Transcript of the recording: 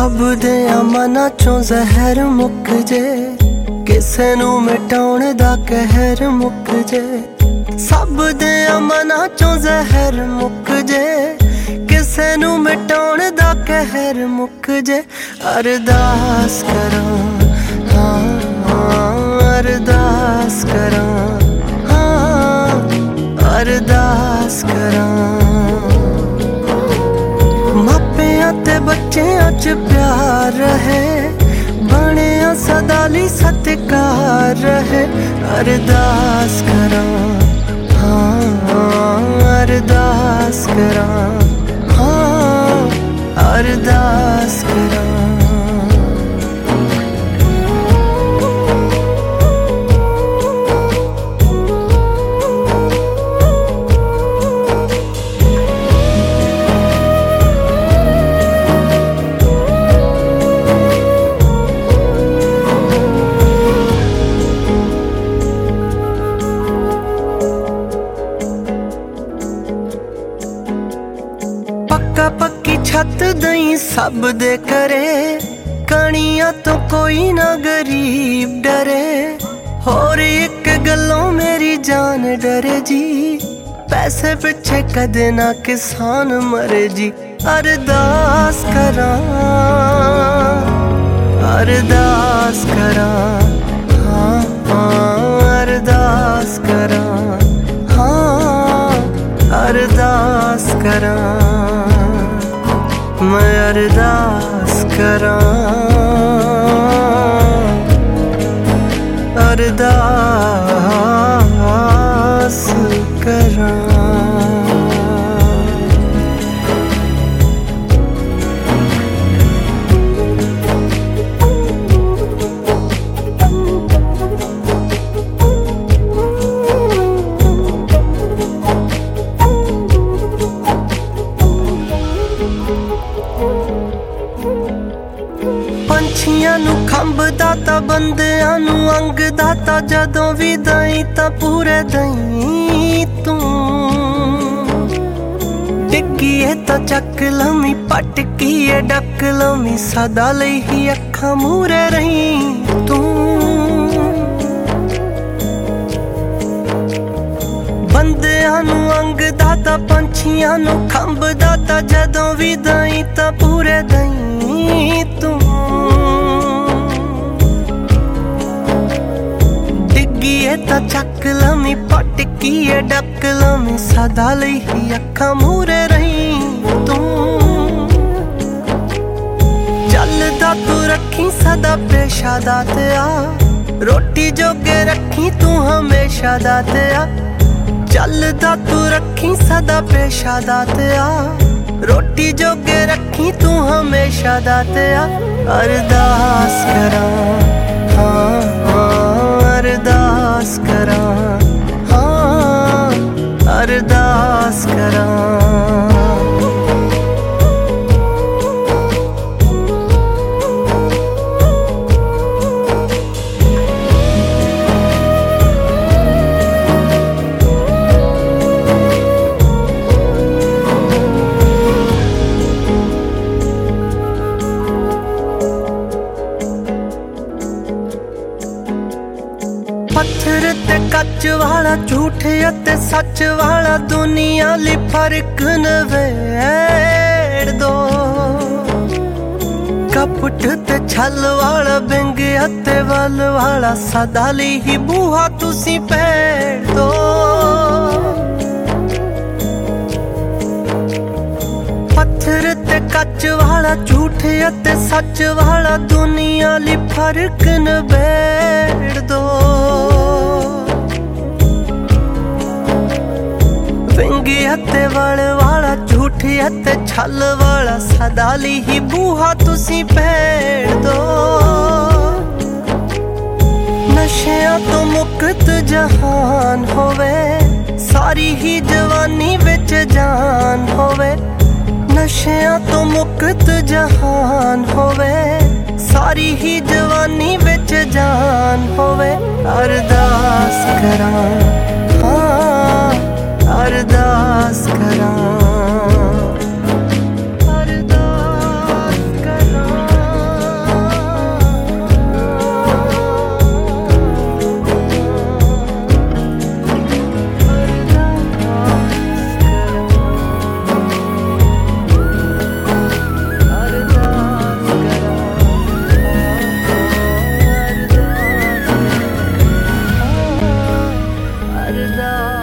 सब दे मना चों जहर मुक जे, किसे नू मिटाउण दा कहर मुक जे। सब दे मना चों जहर मुक जे, किसे नू मिटाउण दा कहर मुक जे। अरदास करां अरदास करां, अरदास करां। मापियां ते बच्चियां च प्यार रहे, बणिया सदाली सत्कार रहे। अरदास करां अरदास करां, अरदास करां। पक्का पक्की छत दई सब दे करे, कणियां तो कोई ना गरीब डरे। होर एक गल्लों मेरी जान डरे जी, पैसे पिछे कदे ना किसान मरे जी। अरदास करां अरदास करां, अरदास करां, अरदास करां। मैं अरदास करां अरदास करां। पंछियां नू खंभ दाता, बंदियां नू अंग दाता। जदों भी दई तां पूरे दई तू, डिग्गीए तां चक लमी, पटकीए डक लमी। सदा लई ही अखां मूरे रही तू। बंदियां नू अंग दाता, पंछियां नू खंभ दाता। जदों भी दई तां पूरे दई तू, डिग्गीए तां चक लमी, पटकीए डक लमी। सदा लई ही अखां मूरे रही तू। चलदा तू रखी सदा पेशा दातिया, रोटी जोगे रखी तू हमेशा दातिया। चलदा तू रखी सदा पेशा दातिया, रोटी जोगे रखी तू हमेशा दातिया। अरदास करां अरदास करां, अरदास करां। पत्थर ते कच वाला, झूठ ते सच वाला। दुनिया ली फर्क नवेड़ दो, कपट ते छल वाला। बिंग ते वल वाला, सदा ली ही बूहा तुसी पेड़ दो। पत्थर ते कच वाला, झूठ ते सच वाला। दुनिया ली फर्क नवेड़ दो। विंगी ते वल वाला, झूठी ते छल वाला। सदा ली ही बूहा तुसी पेड़ दो। नशियां तो मुक्त जहान होवे, सारी ही जवानी विच जान होवे। नशियां तो मुक्त जहान होवे, सारी ही जवानी विच जान होवे। अरदास करां अरदास करां, अरदास करां। ਦਾ